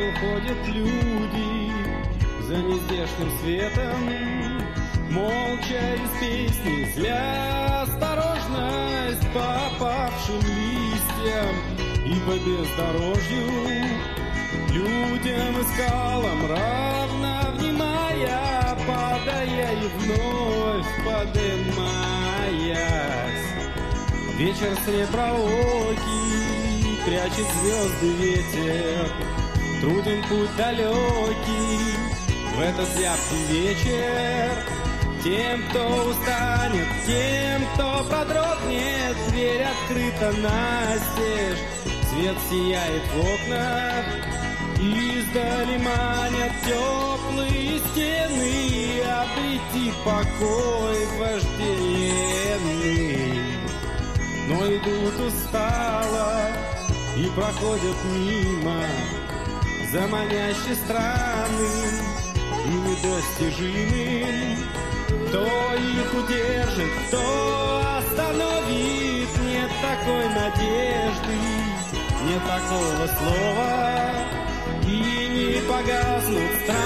уходят люди за нездешним светом, молча из песни, зля осторожность по опавшим листьям и по бездорожью, людям и скалам равно внимая, падая и вновь подымаясь. Вечер среброокий прячет звезды ветер, труден путь далекий в этот зябкий вечер. Тем, кто устанет, тем, кто продрогнет, дверь открыта настежь, свет сияет в окнах, издали манят теплые стены, обрети покой вожделенный. Но идут устало и проходят мимо за манящей страны и недостижимым. Кто их удержит, кто остановит, нет такой надежды, нет такого слова, и не погаснут страны.